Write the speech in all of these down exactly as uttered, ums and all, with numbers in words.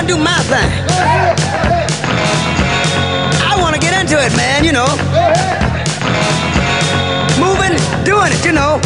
gonna do my thing. I wanna get into it, man, you know. Moving, doing it, you know.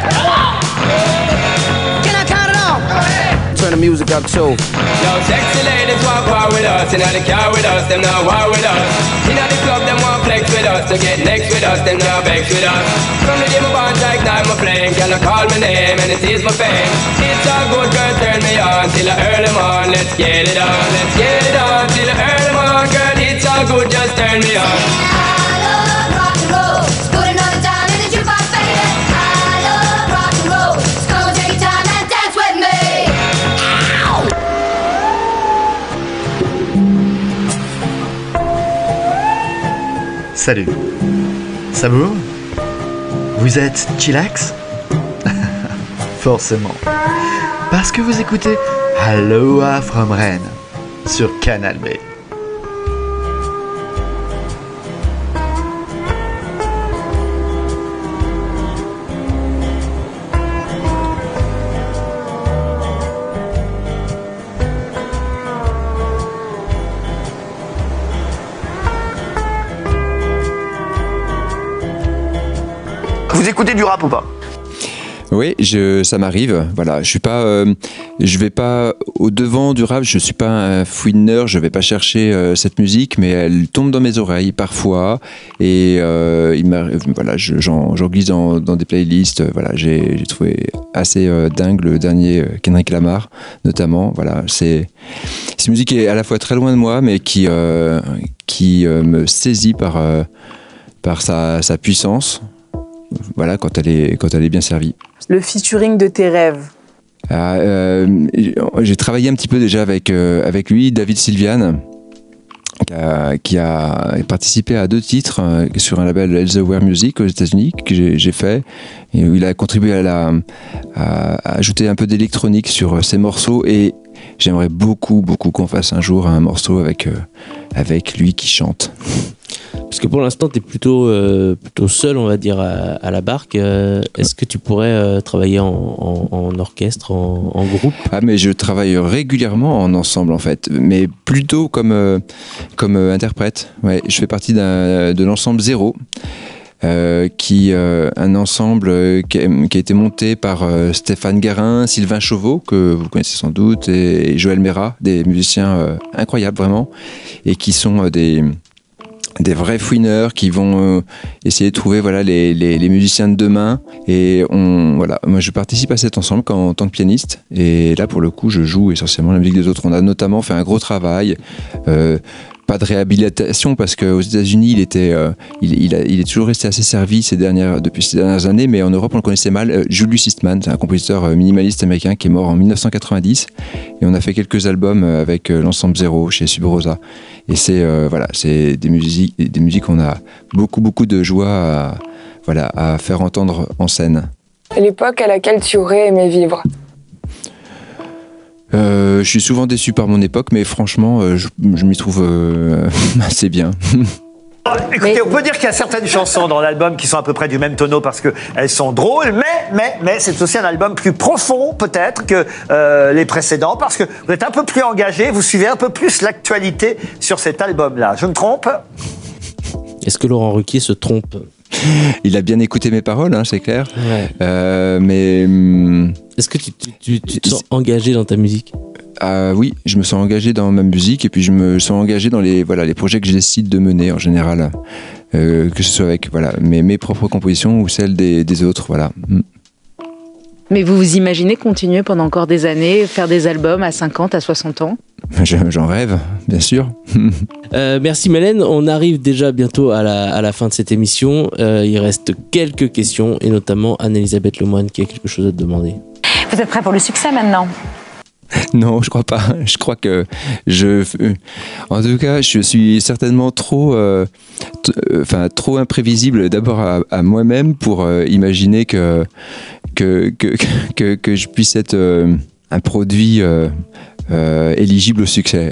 Can I count it off? Turn the music up too. Yo, sexy ladies want war with us. Inna the car with us, them not war with us. Inna the club, them want flex with us. To get next with us, them not vex with us. From the day my bond like night my flame, can I call my name and it is my fame. It's all good, girl, turn me on till I earn them on. Let's get it on, let's get it on till I earn them on. Girl, it's all good, just turn me on. I love rock and roll. Let's put another time in the jukebox, baby. I love rock and roll. So come and take your time and dance with me. Salut. Ça bourre? Vous êtes chillax? Forcément. Parce que vous écoutez Aloha from Rennes sur Canal B. Vous écoutez du rap ou pas? Oui, je, ça m'arrive. Voilà, je suis pas, euh, je vais pas au devant du rap. Je suis pas un fouineur. Je vais pas chercher euh, cette musique, mais elle tombe dans mes oreilles parfois. Et euh, il m'a, voilà, je, j'en, j'en glisse dans, dans des playlists. Voilà, j'ai, j'ai trouvé assez euh, dingue le dernier euh, Kendrick Lamar, notamment. Voilà, c'est, c'est une musique qui est à la fois très loin de moi, mais qui, euh, qui euh, me saisit par, euh, par sa, sa puissance. Voilà, quand elle est, quand elle est bien servie. Le featuring de tes rêves. Ah, euh, j'ai travaillé un petit peu déjà avec, euh, avec lui, David Sylvian, qui a, qui a participé à deux titres euh, sur un label Elsewhere Music aux États-Unis que j'ai, j'ai fait. Et où il a contribué à, la, à, à ajouter un peu d'électronique sur ses morceaux. Et j'aimerais beaucoup, beaucoup qu'on fasse un jour un morceau avec, euh, avec lui qui chante. Parce que pour l'instant, tu es plutôt, euh, plutôt seul, on va dire, à, à la barque. Euh, est-ce que tu pourrais euh, travailler en, en, en orchestre, en, en groupe? Ah, mais je travaille régulièrement en ensemble, en fait, mais plutôt comme, euh, comme euh, interprète. Ouais, je fais partie d'un, de l'ensemble Zéro, euh, qui euh, un ensemble euh, qui, a, qui a été monté par euh, Stéphane Guérin, Sylvain Chauveau, que vous connaissez sans doute, et, et Joël Mera, des musiciens euh, incroyables, vraiment, et qui sont euh, des... des vrais fouineurs qui vont euh, essayer de trouver voilà les, les, les musiciens de demain. Et on voilà, moi je participe à cet ensemble en tant que pianiste, et là pour le coup je joue essentiellement la musique des autres. On a notamment fait un gros travail, euh, pas de réhabilitation parce qu'aux États-Unis il était euh, il, il, a, il est toujours resté assez servi ces dernières, depuis ces dernières années, mais en Europe on le connaissait mal. euh, Julius Eastman, c'est un compositeur minimaliste américain qui est mort en dix-neuf cent quatre-vingt-dix, et on a fait quelques albums avec euh, l'ensemble Zéro chez Sub Rosa. Et c'est euh, voilà, c'est des musiques, des musiques qu'on a beaucoup beaucoup de joie à, voilà, à faire entendre en scène. L'époque à laquelle tu aurais aimé vivre. Euh, je suis souvent déçu par mon époque, mais franchement, euh, je, je m'y trouve euh, assez bien. Écoutez, mais... on peut dire qu'il y a certaines chansons dans l'album qui sont à peu près du même tonneau parce qu'elles sont drôles, mais, mais, mais c'est aussi un album plus profond peut-être que euh, les précédents, parce que vous êtes un peu plus engagé, vous suivez un peu plus l'actualité sur cet album-là. Je me trompe? Est-ce que Laurent Ruquier se trompe? Il a bien écouté mes paroles, hein, c'est clair. Ouais. Euh, mais... Hum, est-ce que tu, tu, tu, tu te sens engagé dans ta musique? Euh, oui, je me sens engagé dans ma musique, et puis je me sens engagé dans les, voilà, les projets que je décide de mener en général, euh, que ce soit avec voilà, mes, mes propres compositions ou celles des, des autres. Voilà. Mais vous vous imaginez continuer pendant encore des années, faire des albums à cinquante, à soixante ans? je, J'en rêve, bien sûr. euh, merci Mélène, on arrive déjà bientôt à la, à la fin de cette émission. Euh, il reste quelques questions, et notamment Anne-Elisabeth Lemoine qui a quelque chose à te demander. Vous êtes prêt pour le succès maintenant? Non, je crois pas. Je crois que je, en tout cas, je suis certainement trop, euh, t- enfin trop imprévisible d'abord à, à moi-même pour euh, imaginer que que, que que que je puisse être euh, un produit euh, euh, éligible au succès.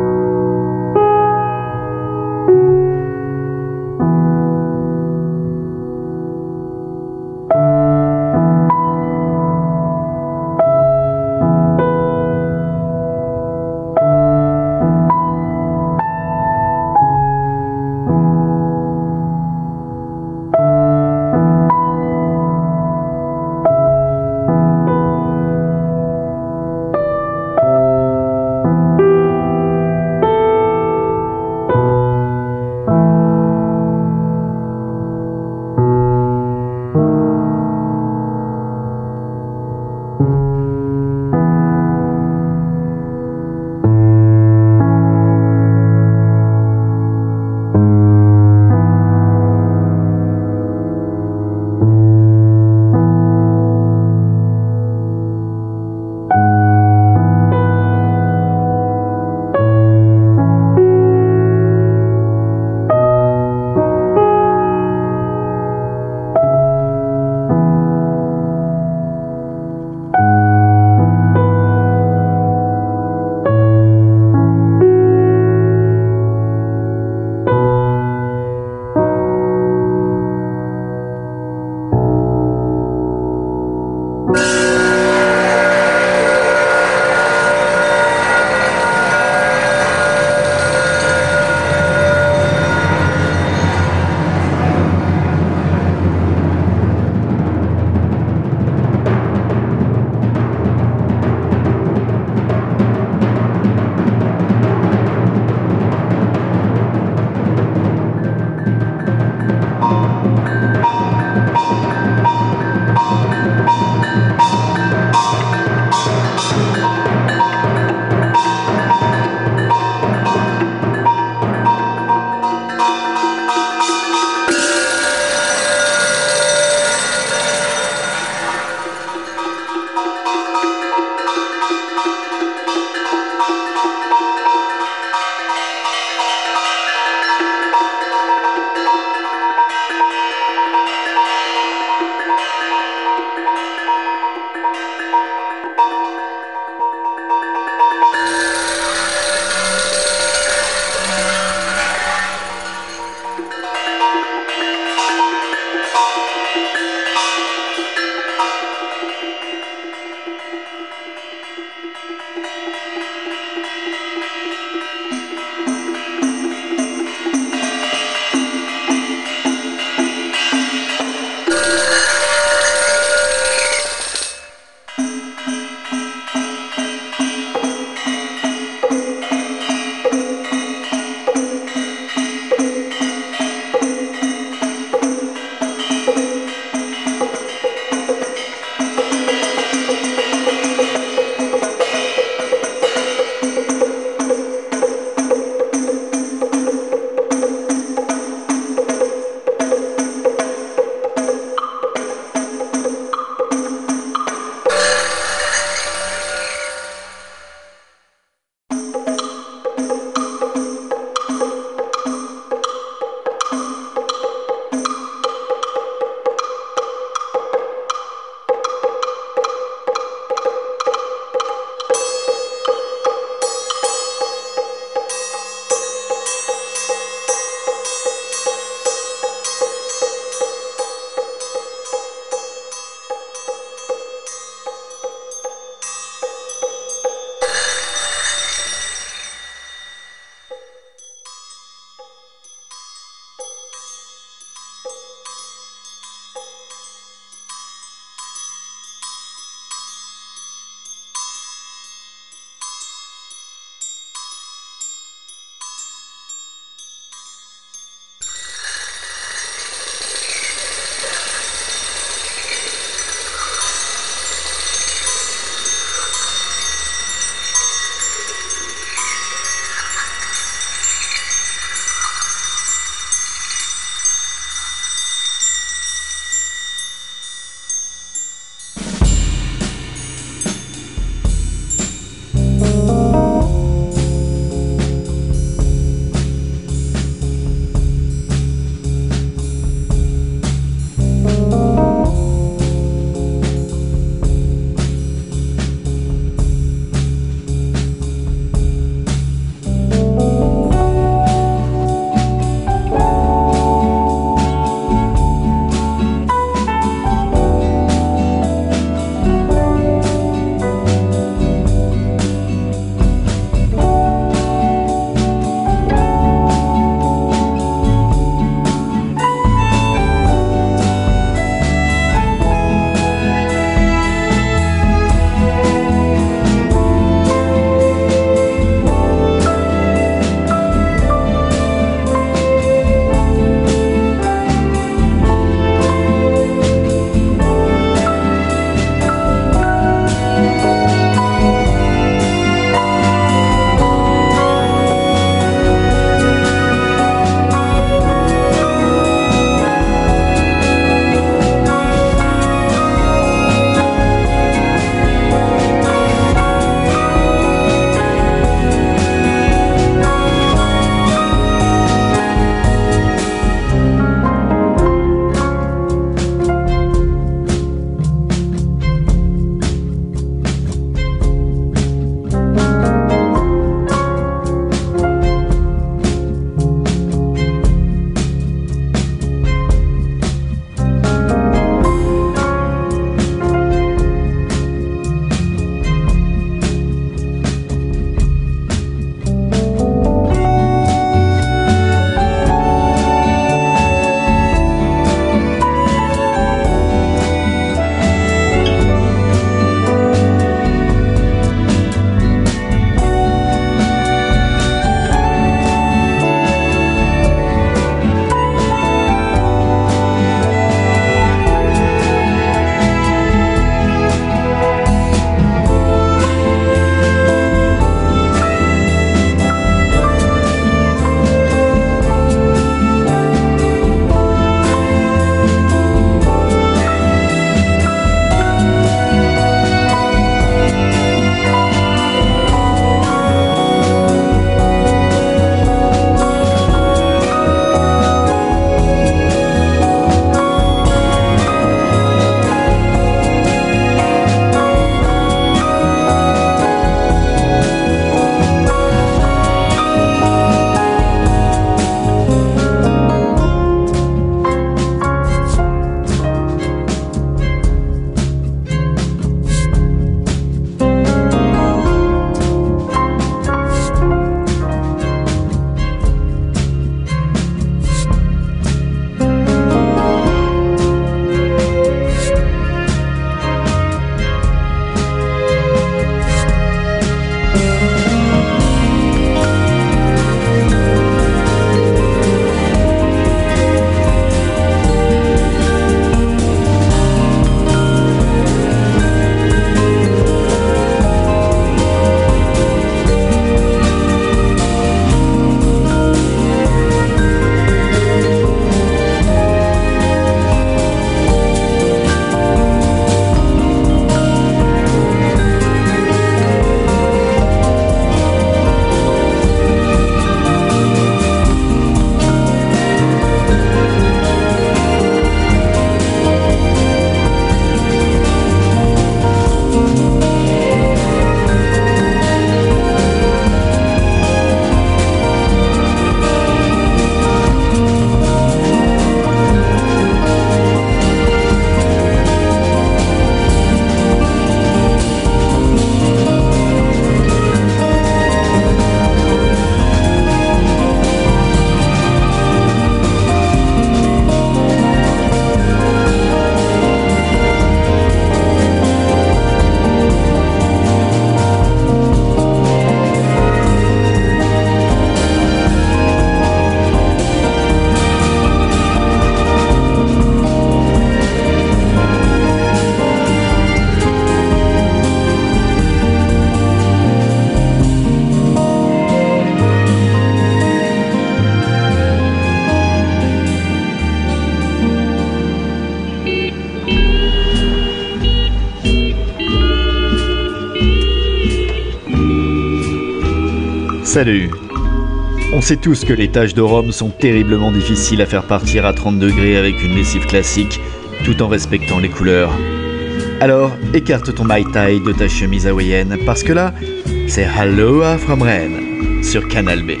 Salut. On sait tous que les taches de rhum sont terriblement difficiles à faire partir à trente degrés avec une lessive classique, tout en respectant les couleurs. Alors, écarte ton Mai Tai de ta chemise hawaïenne, parce que là, c'est Aloha from Rennes, sur Canal B.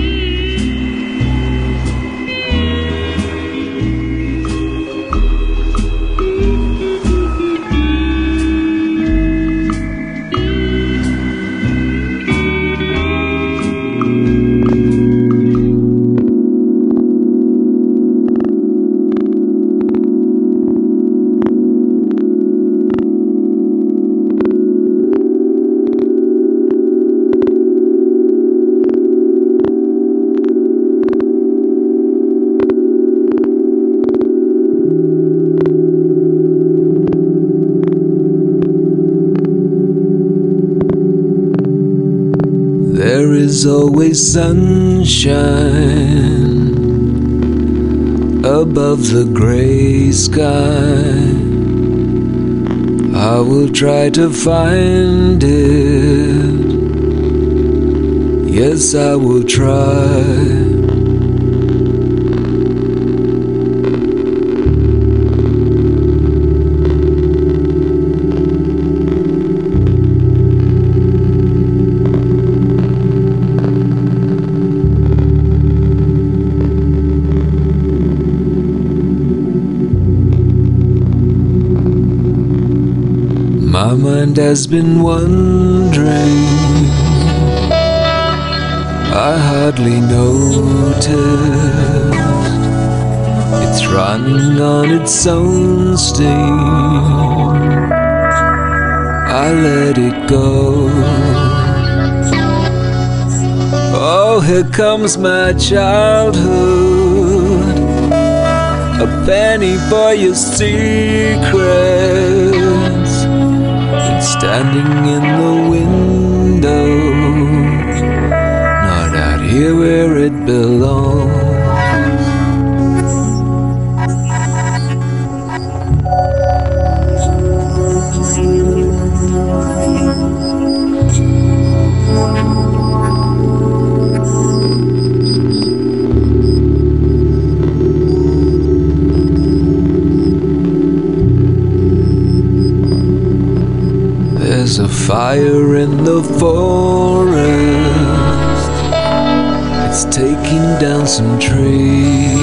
There is always sunshine above the gray sky. I will try to find it. Yes, I will try. My mind has been wondering, I hardly noticed. It's running on its own steam. I let it go. Oh, here comes my childhood, a penny for your secrets. Standing in the window, not out here where it belongs. There's a fire in the forest. It's taking down some trees.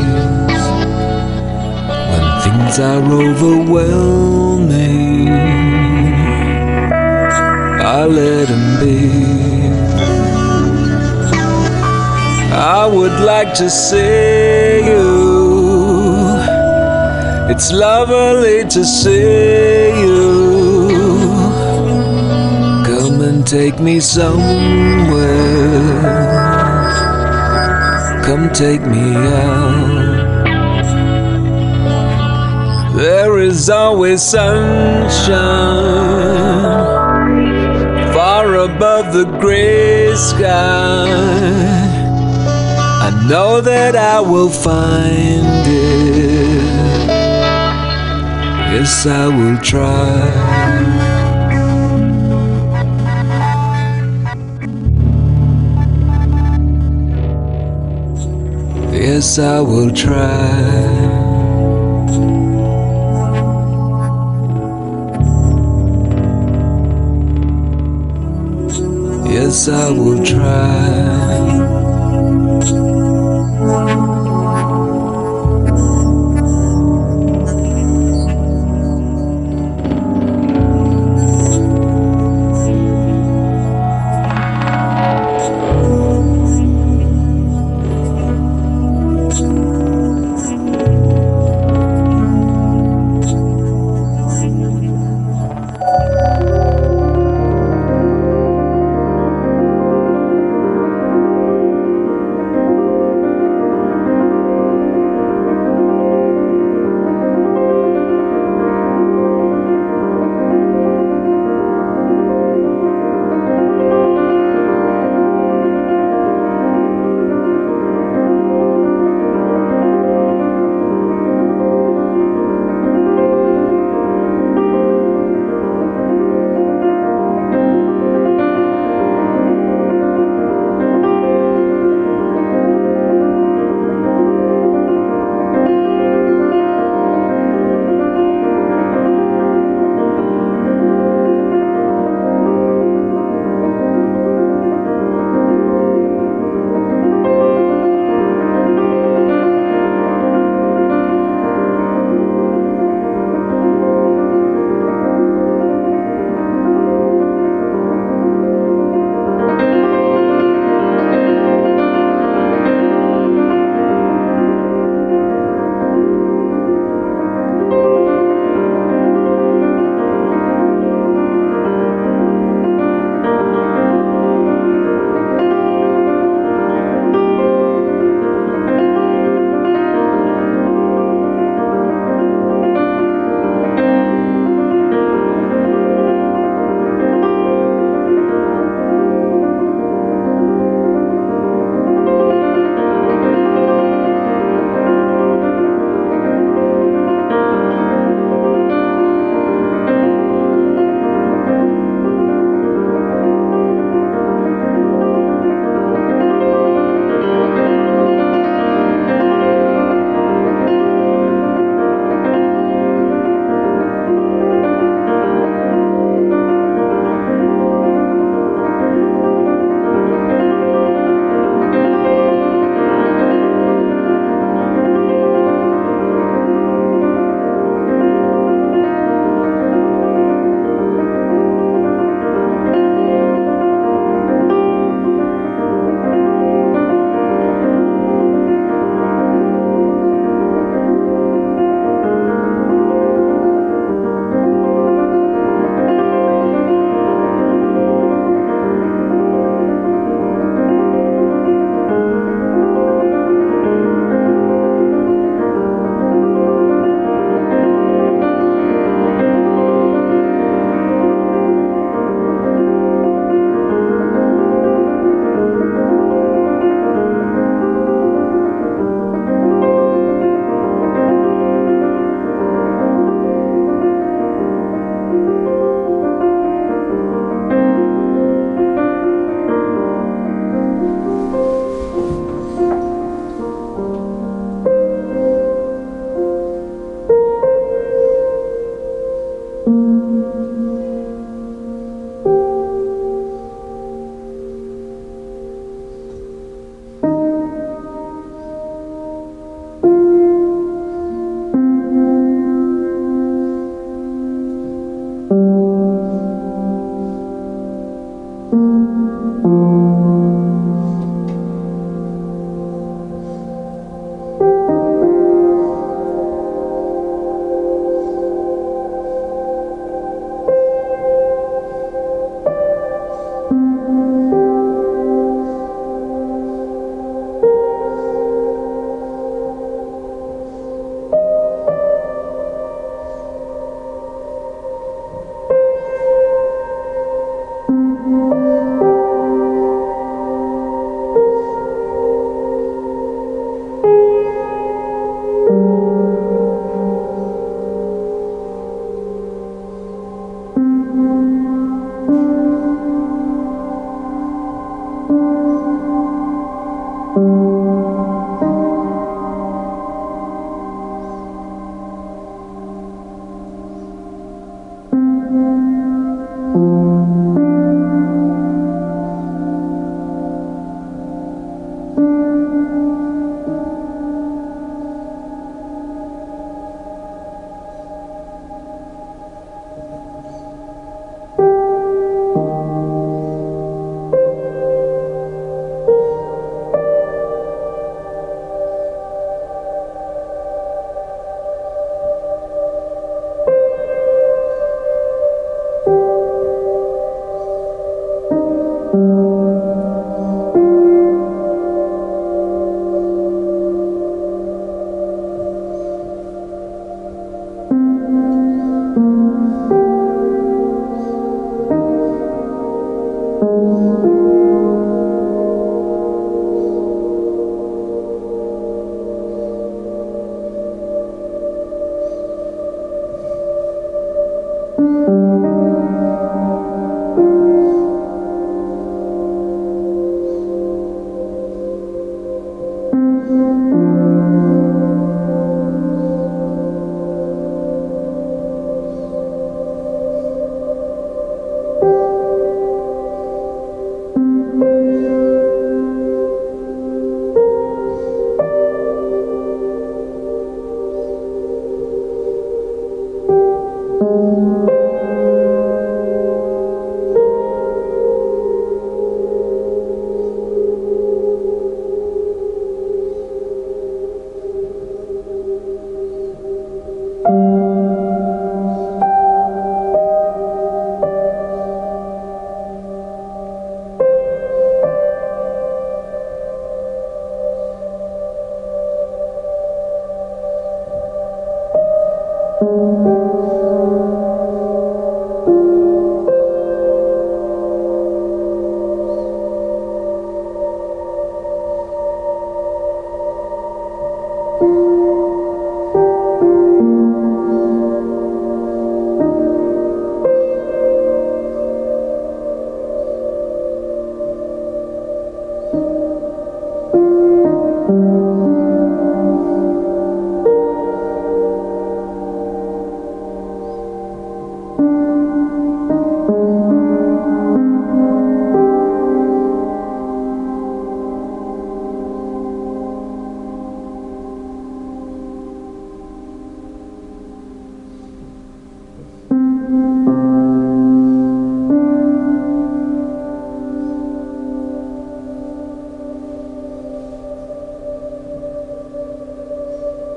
When things are overwhelming, I let them be. I would like to see you. It's lovely to see you. And take me somewhere. Come take me out. There is always sunshine far above the gray sky. I know that I will find it. Yes, I will try. Yes, I will try. Yes, I will try.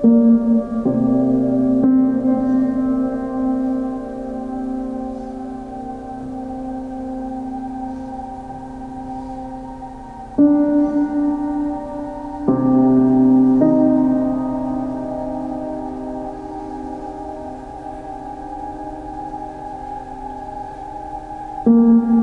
Thank you.